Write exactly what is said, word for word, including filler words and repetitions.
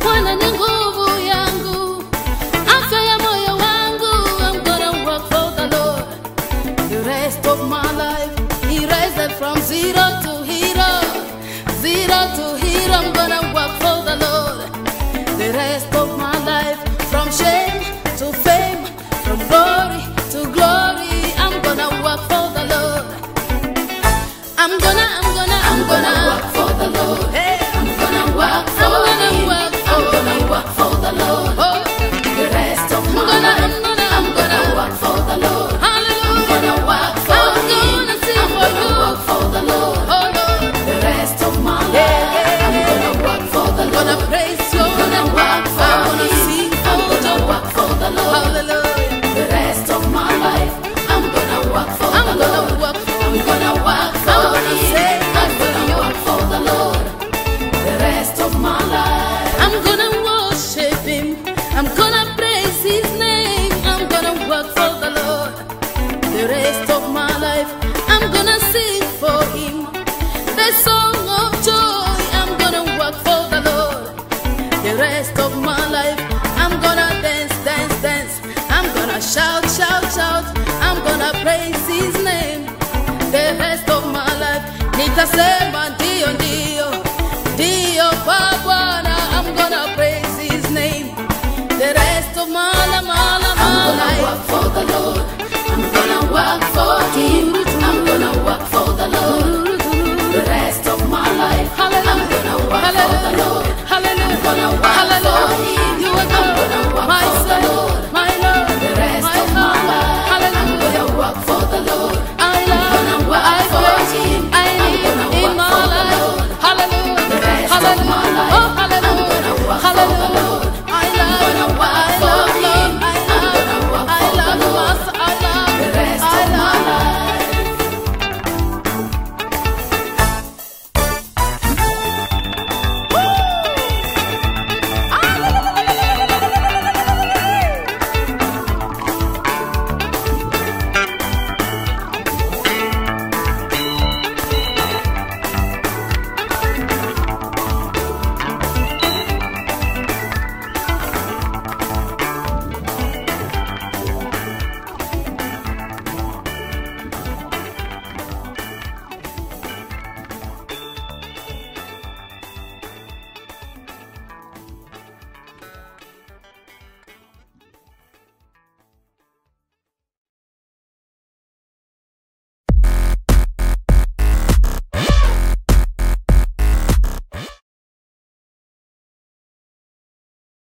Bwana ni nguvu yangu, afya ya moyo wangu. I'm gonna work for the Lord the rest of my life. He raised it from zero to hero, zero to hero. I'm gonna work for the Lord the rest of my life. From shame to fame, from glory to glory, I'm gonna work for the Lord. I'm gonna, I'm gonna, I'm, I'm gonna, gonna work for the Lord. Hey, I'm gonna work for I'm gonna Him. Work for I'm gonna work for the Lord. Oh, the rest of my I'm gonna, life. I'm gonna, I'm gonna work for the Lord. Hallelujah. I'm gonna work for I'm Him. Gonna sing I'm for gonna you. Work for the Lord. Oh Lord, the rest of my life. Yeah, yeah. I'm gonna work for the Lord. I'm gonna praise you. I'm gonna work for I'm gonna Him. Sing I'm gonna work for the Lord. Hallelujah. The rest of my life. I'm gonna work for I'm the Lord. Gonna work for I'm gonna work for I'm gonna Him. Say I'm gonna work for the Lord the rest of my life. I'm gonna worship Him. I'm gonna praise His name. I'm gonna work for the Lord the rest of my life. I'm gonna sing for Him the song of joy. I'm gonna work for the Lord the rest of my life. I'm gonna dance, dance, dance. I'm gonna shout, shout, shout. I'm gonna praise His name the rest of my life. Nitasema ndio, ndio, ndio kwa Bwana. I'm gonna praise His name the rest of my life, my life, my life. I'm gonna work for the Lord. I'm gonna work for Him.